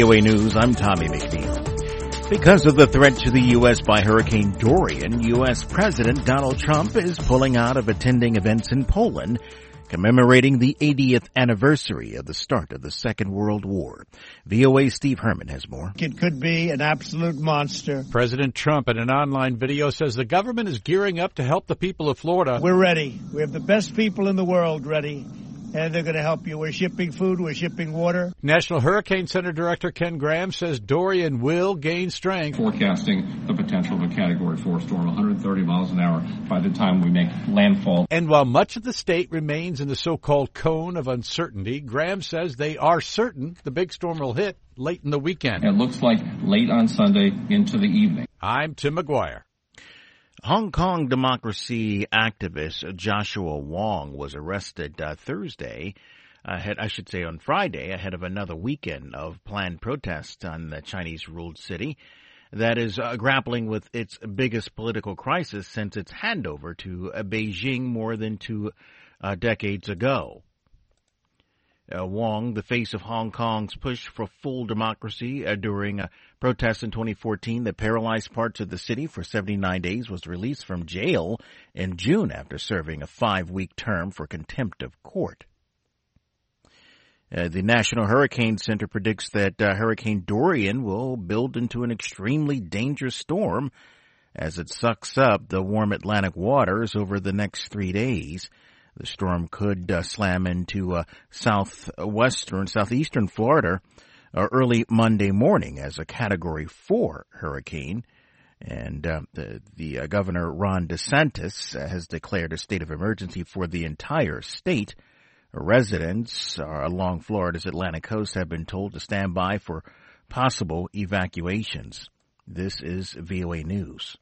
VOA News, I'm Tommy McNeil. Because of the threat to the U.S. by Hurricane Dorian, U.S. President Donald Trump is pulling out of attending events in Poland, commemorating the 80th anniversary of the start of the Second World War. VOA's Steve Herman has more. It could be an absolute monster. President Trump in an online video says the government is gearing up to help the people of Florida. We're ready. We have the best people in the world ready. And they're going to help you. We're shipping food. We're shipping water. National Hurricane Center Director Ken Graham says Dorian will gain strength. Forecasting the potential of a Category 4 storm, 130 miles an hour by the time we make landfall. And while much of the state remains in the so-called cone of uncertainty, Graham says they are certain the big storm will hit late in the weekend. It looks like late on Sunday into the evening. I'm Tim McGuire. Hong Kong democracy activist Joshua Wong was arrested Thursday, on Friday, ahead of another weekend of planned protests on the Chinese-ruled city that is grappling with its biggest political crisis since its handover to Beijing more than 2 decades ago. Wong, the face of Hong Kong's push for full democracy during protests in 2014 that paralyzed parts of the city for 79 days, was released from jail in June after serving a 5-week term for contempt of court. The National Hurricane Center predicts that Hurricane Dorian will build into an extremely dangerous storm as it sucks up the warm Atlantic waters over the next 3 days. The storm could slam into southeastern Florida early Monday morning as a Category 4 hurricane. And the Governor Ron DeSantis has declared a state of emergency for the entire state. Residents along Florida's Atlantic coast have been told to stand by for possible evacuations. This is VOA News.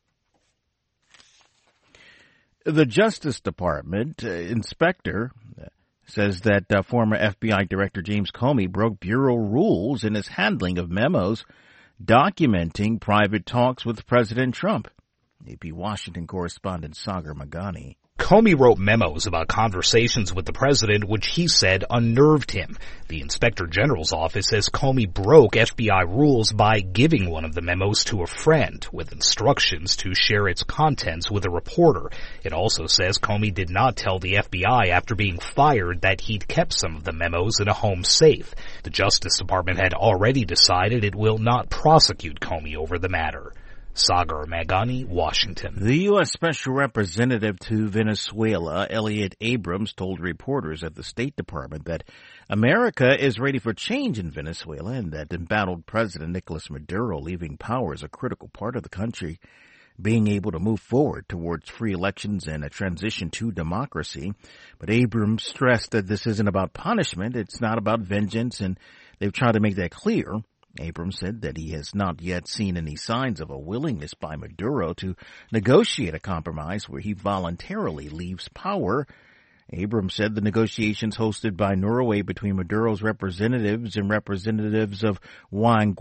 The Justice Department inspector says that former FBI Director James Comey broke bureau rules in his handling of memos documenting private talks with President Trump. AP Washington correspondent Sagar Magani. Comey wrote memos about conversations with the president, which he said unnerved him. The Inspector General's office says Comey broke FBI rules by giving one of the memos to a friend with instructions to share its contents with a reporter. It also says Comey did not tell the FBI after being fired that he'd kept some of the memos in a home safe. The Justice Department had already decided it will not prosecute Comey over the matter. Sagar Magani, Washington. The U.S. Special Representative to Venezuela, Elliot Abrams, told reporters at the State Department that America is ready for change in Venezuela and that embattled President Nicolas Maduro leaving power is a critical part of the country being able to move forward towards free elections and a transition to democracy. But Abrams stressed that this isn't about punishment, it's not about vengeance, and they've tried to make that clear. Abrams said that he has not yet seen any signs of a willingness by Maduro to negotiate a compromise where he voluntarily leaves power. Abrams said the negotiations hosted by Norway between Maduro's representatives and representatives of Juan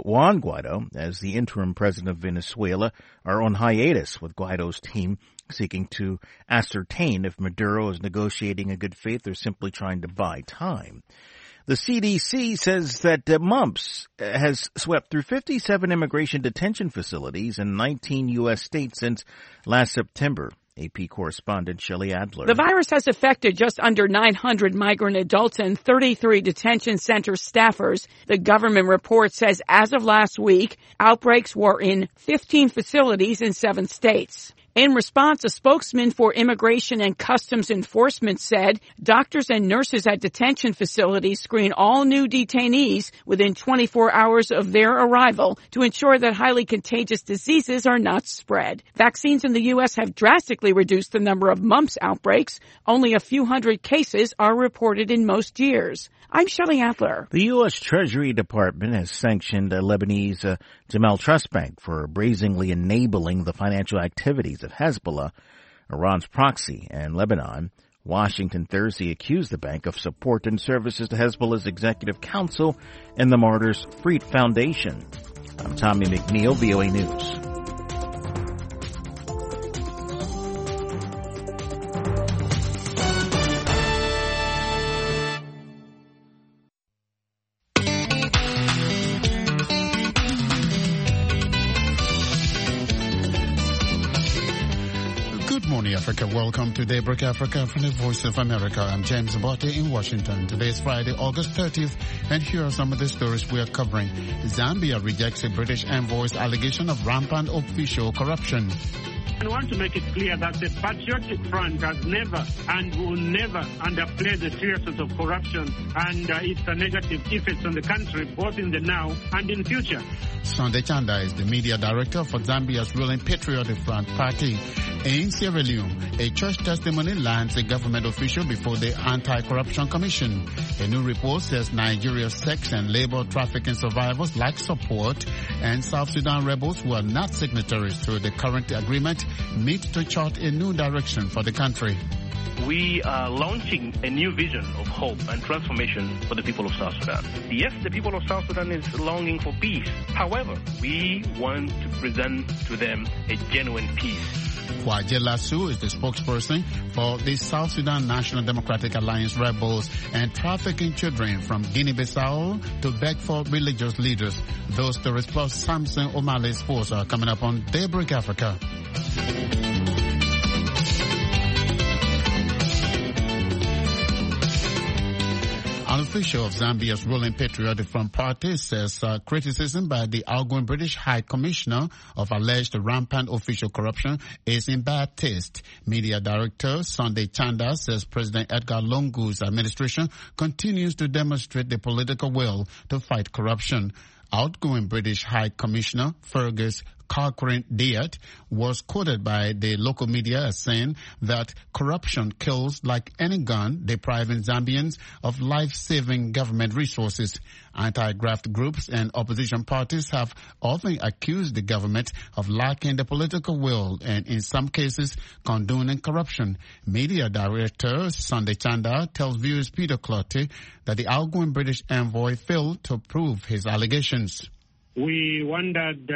Guaido as the interim president of Venezuela are on hiatus, with Guaido's team seeking to ascertain if Maduro is negotiating in good faith or simply trying to buy time. The CDC says that mumps has swept through 57 immigration detention facilities in 19 U.S. states since last September. AP correspondent Shelley Adler. The virus has affected just under 900 migrant adults and 33 detention center staffers. The government report says as of last week, outbreaks were in 15 facilities in 7 states. In response, a spokesman for Immigration and Customs Enforcement said doctors and nurses at detention facilities screen all new detainees within 24 hours of their arrival to ensure that highly contagious diseases are not spread. Vaccines in the U.S. have drastically reduced the number of mumps outbreaks. Only a few hundred cases are reported in most years. I'm Shelley Adler. The U.S. Treasury Department has sanctioned Lebanese Jamal Trust Bank for brazenly enabling the financial activities of Hezbollah, Iran's proxy, and Lebanon. Washington Thursday accused the bank of support and services to Hezbollah's executive council and the Martyrs Freed Foundation. I'm Tommy McNeil, VOA News. Africa. Welcome to Daybreak Africa from the Voice of America. I'm James Botte in Washington. Today is Friday, August 30th, and here are some of the stories we are covering. Zambia rejects a British envoy's allegation of rampant official corruption. I want to make it clear that the Patriotic Front has never and will never underplay the seriousness of corruption and its negative effects on the country, both in the now and in future. Sunday Chanda is the media director for Zambia's ruling Patriotic Front party. In Sierra Leone, a church testimony lands a government official before the Anti-Corruption Commission. A new report says Nigeria's sex and labor trafficking survivors lack support, and South Sudan rebels who are not signatories to the current agreement meet to chart a new direction for the country. We are launching a new vision of hope and transformation for the people of South Sudan. Yes, the people of South Sudan is longing for peace. However, we want to present to them a genuine peace. Kwajela Su is the spokesperson for the South Sudan National Democratic Alliance rebels and trafficking children from Guinea-Bissau to beg for religious leaders. Those stories plus Samson O'Malley's sports are coming up on Daybreak Africa. An official of Zambia's ruling Patriotic Front party says criticism by the outgoing British High Commissioner of alleged rampant official corruption is in bad taste. Media director Sunday Chanda says President Edgar Lungu's administration continues to demonstrate the political will to fight corruption. Outgoing British High Commissioner Fergus Cochrane-Diat was quoted by the local media as saying that corruption kills like any gun, depriving Zambians of life-saving government resources. Anti-graft groups and opposition parties have often accused the government of lacking the political will and, in some cases, condoning corruption. Media director Sunday Chanda tells viewers Peter Clotty that the outgoing British envoy failed to prove his allegations. We wondered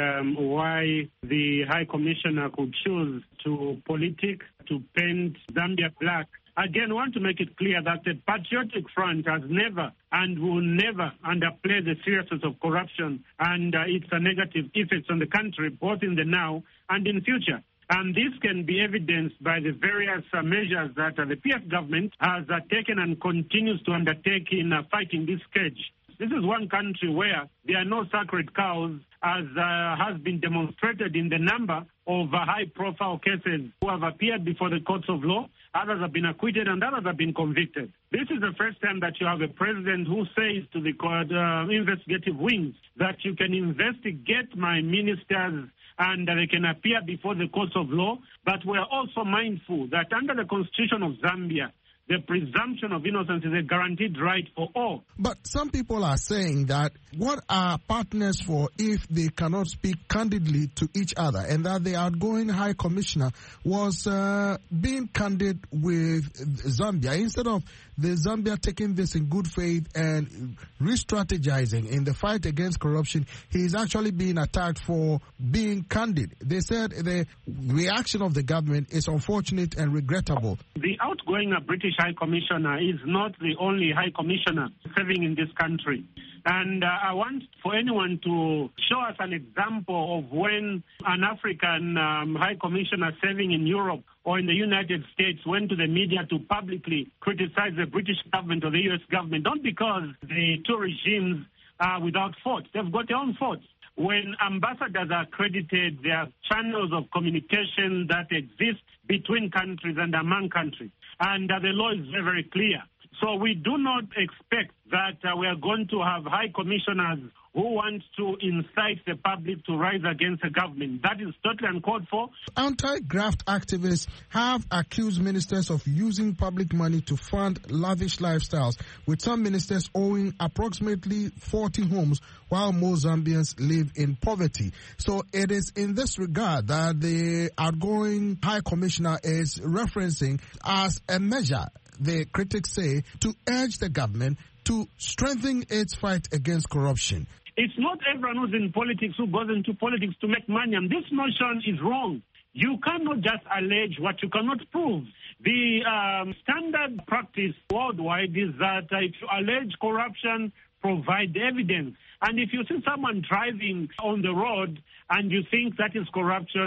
why the High Commissioner could choose to politic, to paint Zambia black. Again, I want to make it clear that the Patriotic Front has never and will never underplay the seriousness of corruption and its negative effects on the country, both in the now and in future. And this can be evidenced by the various measures that the PF government has taken and continues to undertake in fighting this scourge. This is one country where there are no sacred cows, as has been demonstrated in the number of high-profile cases who have appeared before the courts of law. Others have been acquitted and others have been convicted. This is the first time that you have a president who says to the investigative wings that you can investigate my ministers and they can appear before the courts of law. But we're also mindful that under the Constitution of Zambia, the presumption of innocence is a guaranteed right for all. But some people are saying that what are partners for if they cannot speak candidly to each other, and that the outgoing High Commissioner was being candid with Zambia instead of the Zambia taking this in good faith and re-strategizing in the fight against corruption. He is actually being attacked for being candid. They said the reaction of the government is unfortunate and regrettable. The outgoing British High Commissioner is not the only High Commissioner serving in this country. And I want for anyone to show us an example of when an African High Commissioner serving in Europe or in the United States went to the media to publicly criticize the British government or the U.S. government, not because the two regimes are without fault. They've got their own faults. When ambassadors are accredited, there are channels of communication that exist between countries and among countries. And the law is very, very clear. So we do not expect that we are going to have high commissioners who want to incite the public to rise against the government. That is totally uncalled for. Anti-graft activists have accused ministers of using public money to fund lavish lifestyles, with some ministers owning approximately 40 homes while most Zambians live in poverty. So it is in this regard that the outgoing High Commissioner is referencing as a measure, the critics say, to urge the government to strengthen its fight against corruption. It's not everyone who's in politics who goes into politics to make money, and this notion is wrong. You cannot just allege what you cannot prove. The standard practice worldwide is that if you allege corruption, provide evidence. And if you see someone driving on the road and you think that is corruption,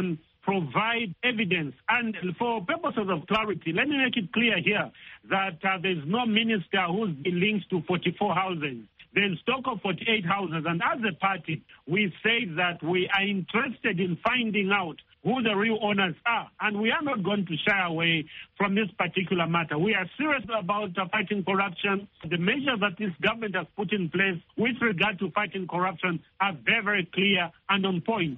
provide evidence. And for purposes of clarity, let me make it clear here that there's no minister who's been linked to 44 houses. There's stock of 48 houses. And as a party, we say that we are interested in finding out who the real owners are. And we are not going to shy away from this particular matter. We are serious about fighting corruption. The measures that this government has put in place with regard to fighting corruption are very, very clear and on point.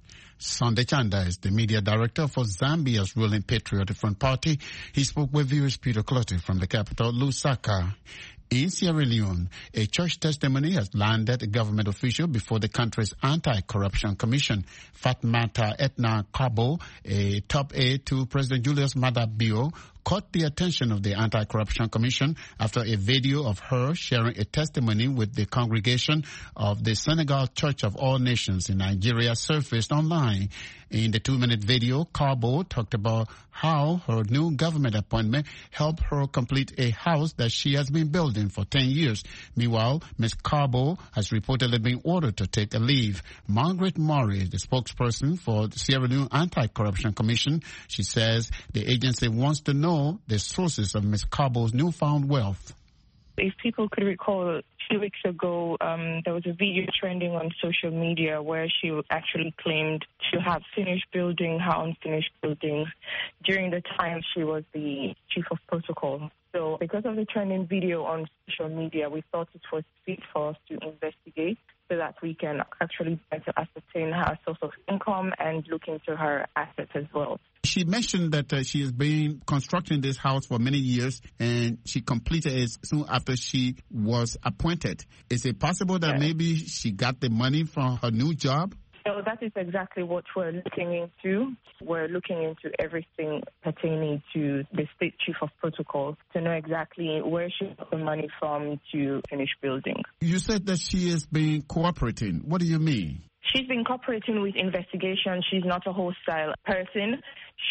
Sunday Chanda is the media director for Zambia's ruling Patriotic Front Party. He spoke with viewers Peter Clottey from the capital, Lusaka. In Sierra Leone, a church testimony has landed a government official before the country's Anti-Corruption Commission. Fatmata Etna Kabo, a top aide to President Julius Maada Bio, caught the attention of the Anti-Corruption Commission after a video of her sharing a testimony with the congregation of the Senegal Church of All Nations in Nigeria surfaced online. In the 2-minute video, Kabo talked about how her new government appointment helped her complete a house that she has been building for 10 years. Meanwhile, Ms. Kabo has reportedly been ordered to take a leave. Margaret Murray, the spokesperson for the Sierra Leone Anti-Corruption Commission, she says the agency wants to know the sources of Ms. Kabo's newfound wealth. If people could recall, 2 weeks ago, there was a video trending on social media where she actually claimed to have finished building her unfinished buildings during the time she was the chief of protocol. So because of the trending video on social media, we thought it was fit for us to investigate so that we can actually better ascertain her source of income and look into her assets as well. She mentioned that she has been constructing this house for many years and she completed it soon after she was appointed. Is it possible that maybe she got the money from her new job? So that is exactly what we're looking into. We're looking into everything pertaining to the state chief of protocol to know exactly where she got the money from to finish building. You said that she has been cooperating. What do you mean? She's been cooperating with investigation. She's not a hostile person.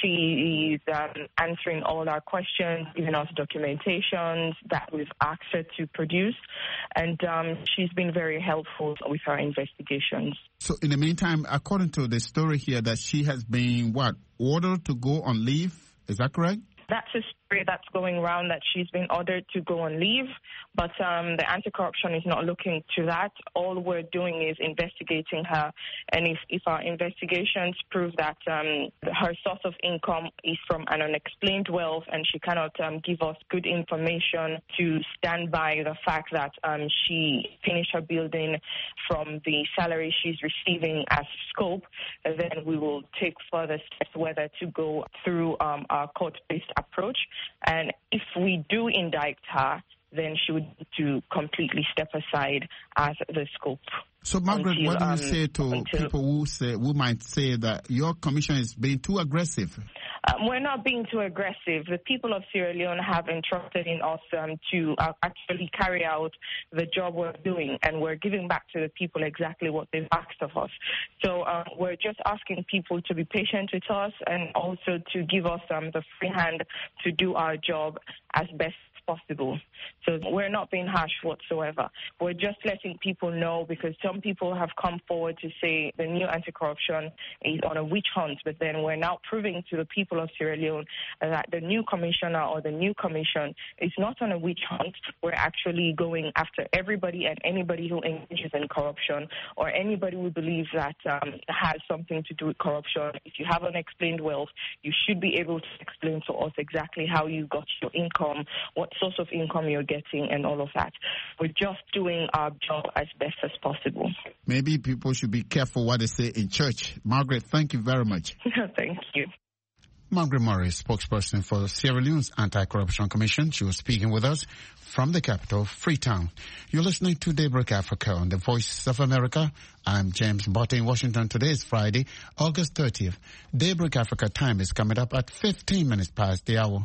She is answering all our questions, giving us documentations that we've asked her to produce. And she's been very helpful with our investigations. So in the meantime, according to the story here, that she has been, ordered to go on leave? Is that correct? That's a story that's going around, that she's been ordered to go on leave, but the anti-corruption is not looking to that. All we're doing is investigating her, and if our investigations prove that her source of income is from an unexplained wealth and she cannot give us good information to stand by the fact that she finished her building from the salary she's receiving as scope, then we will take further steps whether to go through our court-based approach. And if we do indict her, then she would need to completely step aside as the scope. So, Margaret, what do you say to people who might say that your commission is being too aggressive? We're not being too aggressive. The people of Sierra Leone have entrusted in us to actually carry out the job we're doing, and we're giving back to the people exactly what they've asked of us. So we're just asking people to be patient with us and also to give us the free hand to do our job as best possible. So we're not being harsh whatsoever. We're just letting people know, because some people have come forward to say the new anti-corruption is on a witch hunt, but then we're now proving to the people of Sierra Leone that the new commissioner or the new commission is not on a witch hunt. We're actually going after everybody and anybody who engages in corruption or anybody who believes that has something to do with corruption. If you have unexplained wealth, you should be able to explain to us exactly how you got your income, what source of income you're getting, and all of that. We're just doing our job as best as possible. Maybe people should be careful what they say in church. Margaret, thank you very much. Thank you. Margaret Murray, spokesperson for Sierra Leone's Anti-Corruption Commission. She was speaking with us from the capital, Freetown. You're listening to Daybreak Africa on the Voice of America. I'm James Botte in Washington. Today is Friday, August 30th. Daybreak Africa time is coming up at 15 minutes past the hour.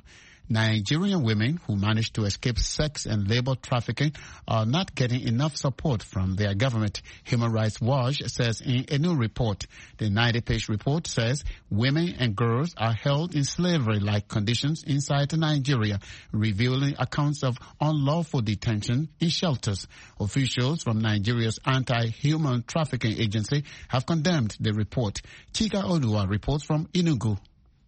Nigerian women who managed to escape sex and labor trafficking are not getting enough support from their government, Human Rights Watch says in a new report. The 90-page report says women and girls are held in slavery-like conditions inside Nigeria, revealing accounts of unlawful detention in shelters. Officials from Nigeria's anti-human trafficking agency have condemned the report. Chika Odua reports from Enugu.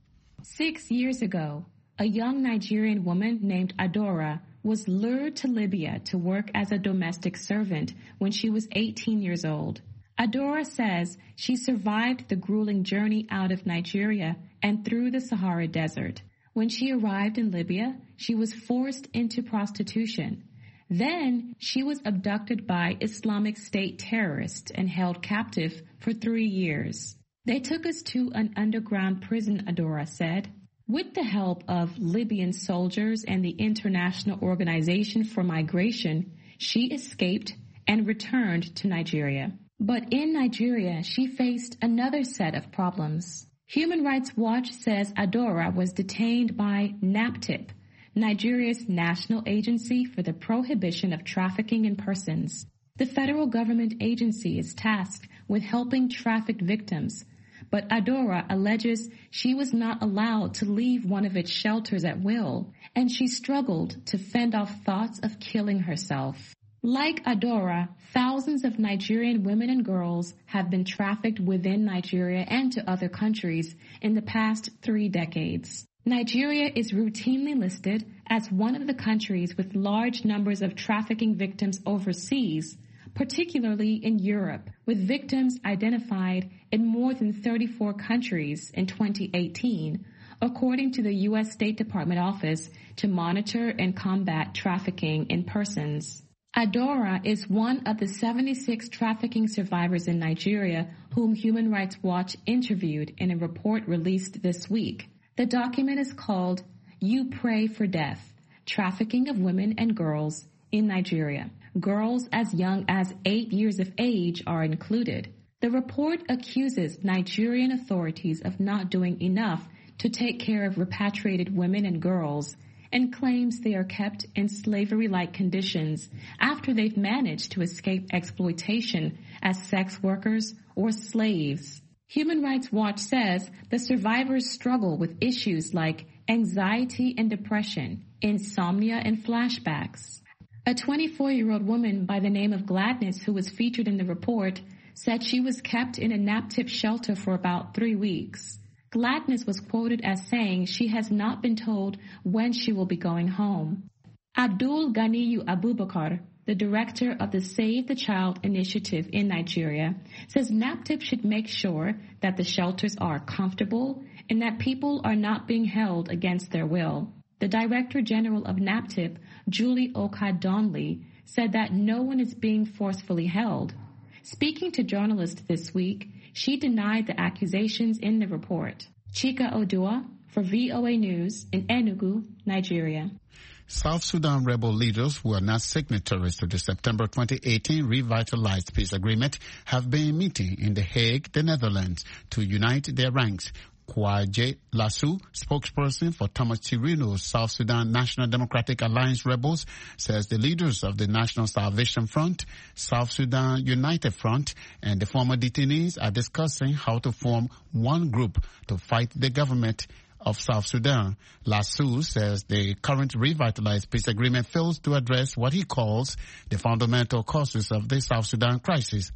6 years ago, a young Nigerian woman named Adora was lured to Libya to work as a domestic servant when she was 18 years old. Adora says she survived the grueling journey out of Nigeria and through the Sahara Desert. When she arrived in Libya, she was forced into prostitution. Then she was abducted by Islamic State terrorists and held captive for 3 years. They took us to an underground prison, Adora said. With the help of Libyan soldiers and the International Organization for Migration, she escaped and returned to Nigeria. But in Nigeria, she faced another set of problems. Human Rights Watch says Adora was detained by NAPTIP, Nigeria's National Agency for the Prohibition of Trafficking in Persons. The federal government agency is tasked with helping trafficked victims, but Adora alleges she was not allowed to leave one of its shelters at will, and she struggled to fend off thoughts of killing herself. Like Adora, thousands of Nigerian women and girls have been trafficked within Nigeria and to other countries in the past 3 decades. Nigeria is routinely listed as one of the countries with large numbers of trafficking victims overseas, particularly in Europe, with victims identified in more than 34 countries in 2018, according to the U.S. State Department Office to Monitor and Combat Trafficking in Persons. Adora is one of the 76 trafficking survivors in Nigeria whom Human Rights Watch interviewed in a report released this week. The document is called You Pray for Death, Trafficking of Women and Girls in Nigeria. Girls as young as 8 years of age are included. The report accuses Nigerian authorities of not doing enough to take care of repatriated women and girls and claims they are kept in slavery-like conditions after they've managed to escape exploitation as sex workers or slaves. Human Rights Watch says the survivors struggle with issues like anxiety and depression, insomnia and flashbacks. A 24-year-old woman by the name of Gladness, who was featured in the report, said she was kept in a NAPTIP shelter for about 3 weeks. Gladness was quoted as saying she has not been told when she will be going home. Abdul Ganiyu Abubakar, the director of the Save the Child initiative in Nigeria, says NAPTIP should make sure that the shelters are comfortable and that people are not being held against their will. The Director General of NAPTIP, Julie Oka-Donley, said that no one is being forcefully held. Speaking to journalists this week, she denied the accusations in the report. Chika Odua for VOA News in Enugu, Nigeria. South Sudan rebel leaders who are not signatories to the September 2018 revitalized peace agreement have been meeting in The Hague, the Netherlands, to unite their ranks. Kwaje Lasu, spokesperson for Thomas Chirino's South Sudan National Democratic Alliance rebels, says the leaders of the National Salvation Front, South Sudan United Front, and the former detainees are discussing how to form one group to fight the government of South Sudan. Lasu says the current revitalized peace agreement fails to address what he calls the fundamental causes of the South Sudan crisis.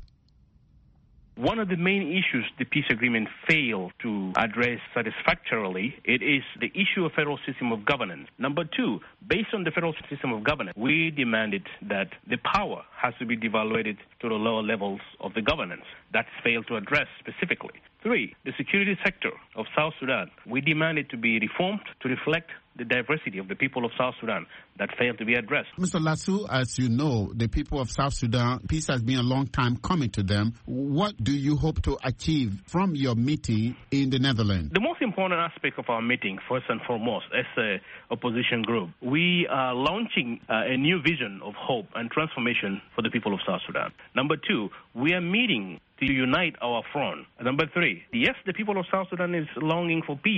One of the main issues the peace agreement failed to address satisfactorily, it is the issue of federal system of governance. Number two, based on the federal system of governance, we demanded that the power has to be devaluated to the lower levels of the governance. That's failed to address specifically. Three, the security sector of South Sudan, we demanded to be reformed to reflect the diversity of the people of South Sudan. That failed to be addressed. Mr. Lasu, as you know, the people of South Sudan, peace has been a long time coming to them. What do you hope to achieve from your meeting in the Netherlands? The most important aspect of our meeting, first and foremost, as an opposition group, we are launching a new vision of hope and transformation for the people of South Sudan. Number two, we are meeting to unite our front. Number three, yes, the people of South Sudan is longing for peace.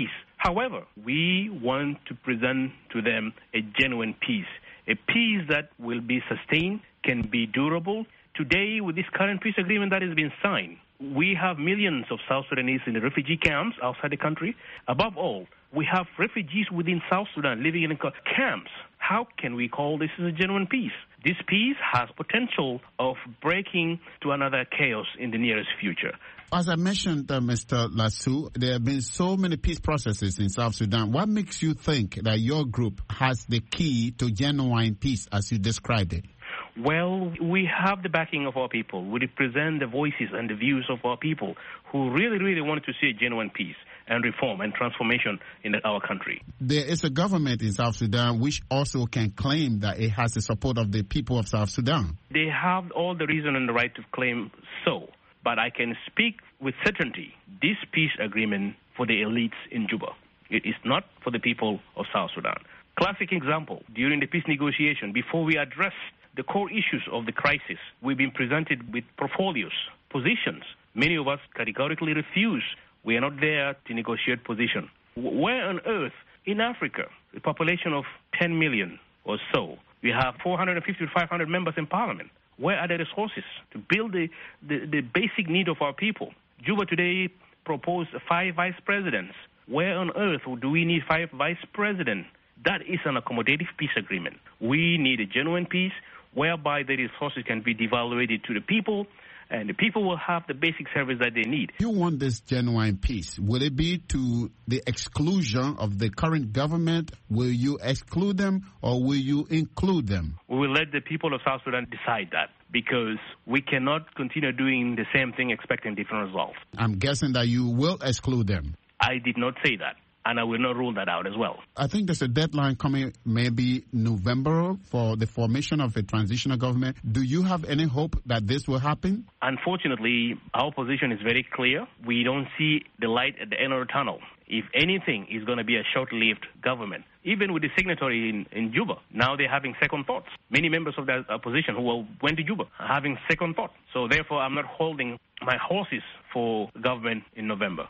However, we want to present to them a genuine peace, a peace that will be sustained, can be durable. Today, with this current peace agreement that has been signed, we have millions of South Sudanese in the refugee camps outside the country. Above all, we have refugees within South Sudan living in camps. How can we call this a genuine peace? This peace has potential of breaking to another chaos in the nearest future. As I mentioned, Mr. Lasso, there have been so many peace processes in South Sudan. What makes you think that your group has the key to genuine peace as you described it? Well, we have the backing of our people. We represent the voices and the views of our people who really, really wanted to see a genuine peace and reform and transformation in our country. There is a government in South Sudan which also can claim that it has the support of the people of South Sudan. They have all the reason and the right to claim so. But I can speak with certainty, this peace agreement for the elites in Juba. It is not for the people of South Sudan. Classic example, during the peace negotiation, before we address the core issues of the crisis, we've been presented with portfolios, positions. Many of us categorically refuse. We are not there to negotiate position. Where on earth in Africa, a population of 10 million or so, we have 450 to 500 members in parliament. Where are the resources to build the basic need of our people? Juba today proposed 5 vice presidents. Where on earth do we need 5 vice presidents? That is an accommodative peace agreement. We need a genuine peace whereby the resources can be devaluated to the people, and the people will have the basic service that they need. You want this genuine peace. Will it be to the exclusion of the current government? Will you exclude them or will you include them? We will let the people of South Sudan decide that, because we cannot continue doing the same thing expecting different results. I'm guessing that you will exclude them. I did not say that, and I will not rule that out as well. I think there's a deadline coming, maybe November, for the formation of a transitional government. Do you have any hope that this will happen? Unfortunately, our position is very clear. We don't see the light at the end of the tunnel. If anything, it's going to be a short-lived government. Even with the signatory in Juba, now they're having second thoughts. Many members of the opposition who went to Juba are having second thoughts. So therefore, I'm not holding my horses for government in November.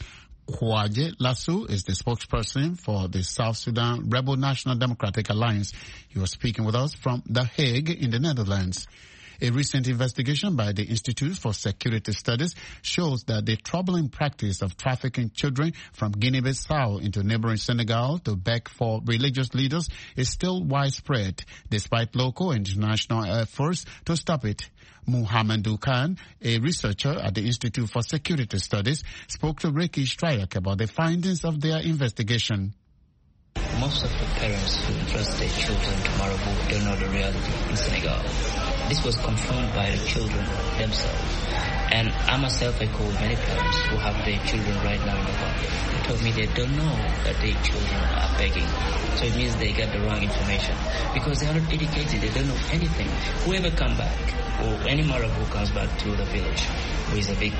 Kwaje Lasso is the spokesperson for the South Sudan Rebel National Democratic Alliance. He was speaking with us from The Hague in the Netherlands. A recent investigation by the Institute for Security Studies shows that the troubling practice of trafficking children from Guinea-Bissau into neighboring Senegal to beg for religious leaders is still widespread, despite local and international efforts to stop it. Muhammadu Khan, a researcher at the Institute for Security Studies, spoke to Ricky Stryak about the findings of their investigation. Most of the parents who entrust their children to Marabout don't know the reality in Senegal. This was confirmed by the children themselves. And I myself, I called many parents who have their children right now in the home. They told me they don't know that their children are begging. So it means they get the wrong information. Because they are not educated, they don't know anything. Whoever comes back, or any Marabout comes back to the village, who is a big,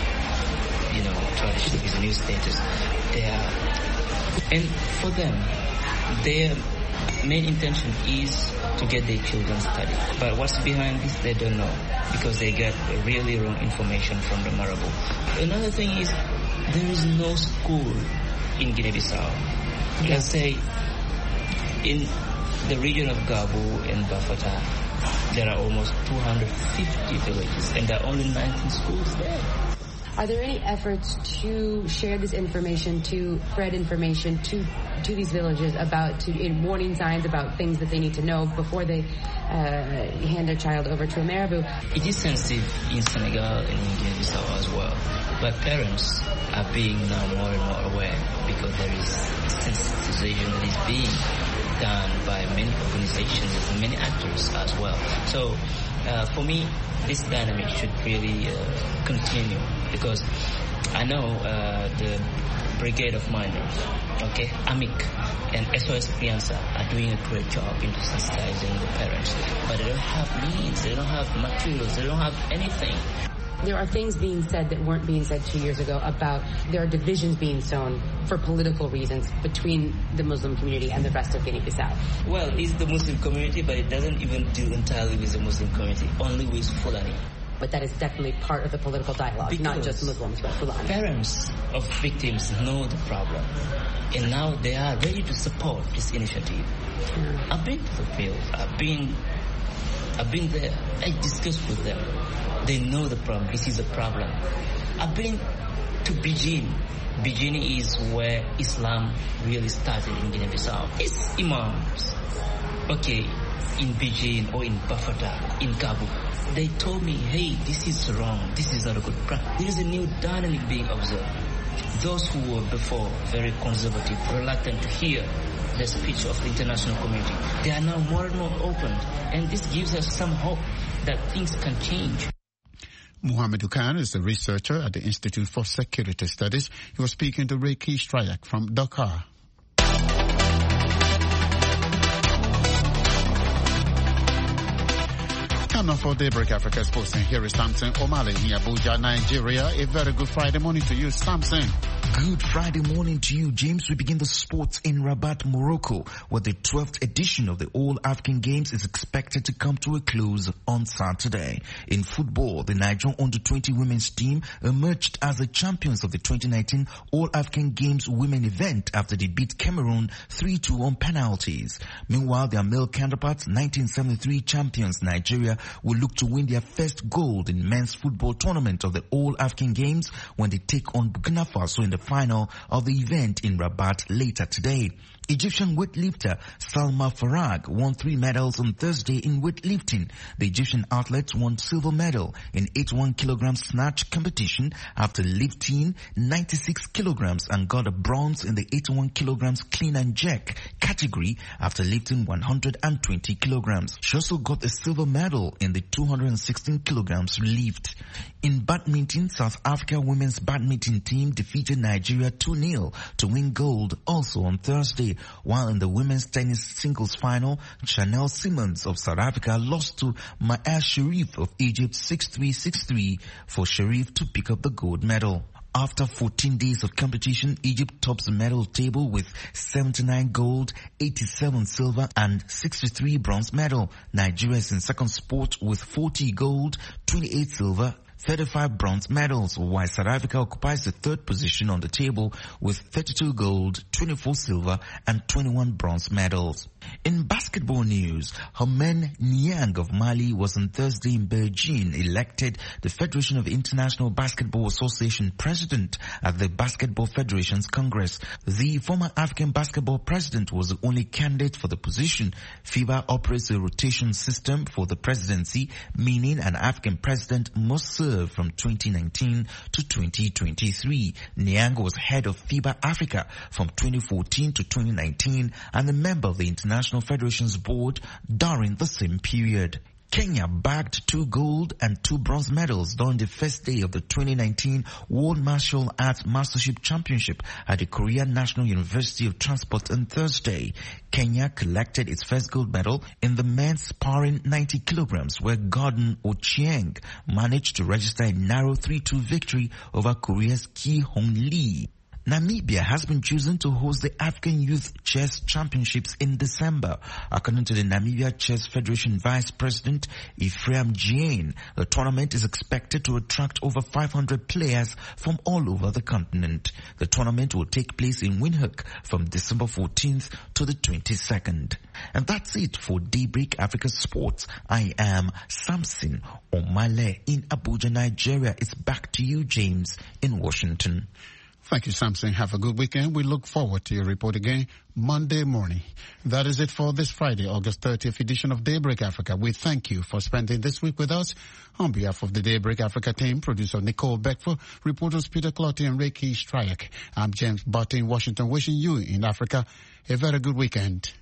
tradition, is a new status, and for them, their main intention is to get their children studied. But what's behind this, they don't know, because they get really wrong information from the Marabout. Another thing is, there is no school in Guinea-Bissau. Let's say, in the region of Gabu and Bafata, there are almost 250 villages, and there are only 19 schools there. Are there any efforts to share this information, to spread information to these villages about warning signs about things that they need to know before they hand their child over to a Marabout? It is sensitive in Senegal and in Guinea-Bissau as well, but parents are being now more and more aware, because there is sensitization that is being done by many organizations and many actors as well. So for me, this dynamic should really continue, because I know the Brigade of Miners, AMIC, and SOS Fianza are doing a great job in sensitizing the parents, but they don't have means, they don't have materials, they don't have anything. There are things being said that weren't being said 2 years ago about there are divisions being sown for political reasons between the Muslim community and the rest of Guinea-Bissau. Well, it's the Muslim community, but it doesn't even deal entirely with the Muslim community, only with Fulani. but that is definitely part of the political dialogue, because not just Muslims, but Fulani. Parents of victims know the problem, and now they are ready to support this initiative. I've been to the field. I've been there. I discussed with them. They know the problem. This is a problem. I've been to Beijing. Beijing is where Islam really started in Guinea-Bissau. It's imams. Okay, in Beijing or in Bafata, in Kabul. They told me, hey, this is wrong. This is not a good practice. There is a new dynamic being observed. Those who were before very conservative, reluctant to hear the speech of the international community, they are now more and more open. And this gives us some hope that things can change. Muhammad Khan is a researcher at the Institute for Security Studies. He was speaking to Reiki Strayak from Dakar. Time now for Daybreak Africa Sports, and here is Samson Omale in Abuja, Nigeria. A very good Friday morning to you, Samson. Good Friday morning to you, James. We begin the sports in Rabat, Morocco, where the 12th edition of the All-African Games is expected to come to a close on Saturday. In football, the Nigerian Under-20 women's team emerged as the champions of the 2019 All-African Games women event after they beat Cameroon 3-2 on penalties. Meanwhile, their male counterparts, 1973 champions Nigeria, will look to win their first gold in men's football tournament of the All-African Games when they take on Burkina Faso in the final of the event in Rabat later today. Egyptian weightlifter Salma Farag won 3 medals on Thursday in weightlifting. The Egyptian athlete won silver medal in 81 kilogram snatch competition after lifting 96 kilograms and got a bronze in the 81 kilograms clean and jerk category after lifting 120 kilograms. She also got a silver medal in the 216 kilograms lift. In badminton, South Africa women's badminton team defeated Nigeria 2-0 to win gold also on Thursday. While in the women's tennis singles final, Chanel Simmons of South Africa lost to Maya Sharif of Egypt 6-3, 6-3 for Sharif to pick up the gold medal. After 14 days of competition, Egypt tops the medal table with 79 gold, 87 silver and 63 bronze medal. Nigeria is in second spot with 40 gold, 28 silver, 35 bronze medals, while South Africa occupies the third position on the table with 32 gold, 24 silver and 21 bronze medals. In basketball news, Herman Niang of Mali was on Thursday in Beijing elected the Federation of International Basketball Association president at the Basketball Federation's Congress. The former African basketball president was the only candidate for the position. FIBA operates a rotation system for the presidency, meaning an African president must serve from 2019 to 2023. Niang was head of FIBA Africa from 2014 to 2019 and a member of the International Federation's board during the same period. Kenya bagged 2 gold and 2 bronze medals during the first day of the 2019 World Martial Arts Mastership Championship at the Korean National University of Transport on Thursday. Kenya collected its first gold medal in the men's sparring 90 kilograms, where Gordon Ochieng managed to register a narrow 3-2 victory over Korea's Ki Hong Lee. Namibia has been chosen to host the African Youth Chess Championships in December. According to the Namibia Chess Federation Vice President Ephraim Jane, the tournament is expected to attract over 500 players from all over the continent. The tournament will take place in Windhoek from December 14th to the 22nd. And that's it for Daybreak Africa Sports. I am Samson Omale in Abuja, Nigeria. It's back to you, James, in Washington. Thank you, Samson. Have a good weekend. We look forward to your report again Monday morning. That is it for this Friday, August 30th edition of Daybreak Africa. We thank you for spending this week with us. On behalf of the Daybreak Africa team, producer Nicole Beckford, reporters Peter Clotty and Reiki Strayak, I'm James Barton in Washington, wishing you in Africa a very good weekend.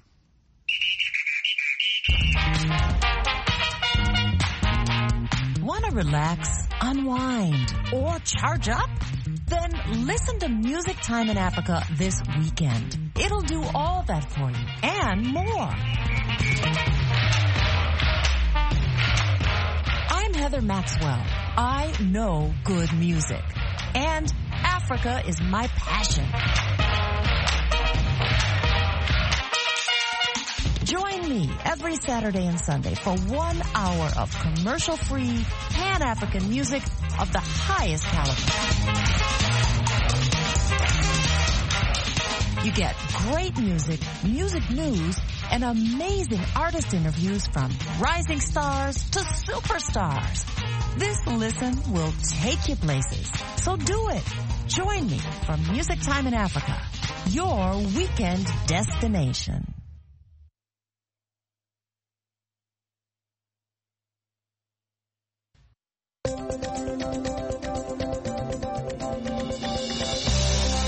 Want to relax, unwind, or charge up? Then listen to Music Time in Africa this weekend. It'll do all that for you and more. I'm Heather Maxwell. I know good music. And Africa is my passion. Join me every Saturday and Sunday for 1 hour of commercial-free Pan-African music of the highest caliber. You get great music, music news, and amazing artist interviews from rising stars to superstars. This listen will take you places. So do it. Join me for Music Time in Africa, your weekend destination.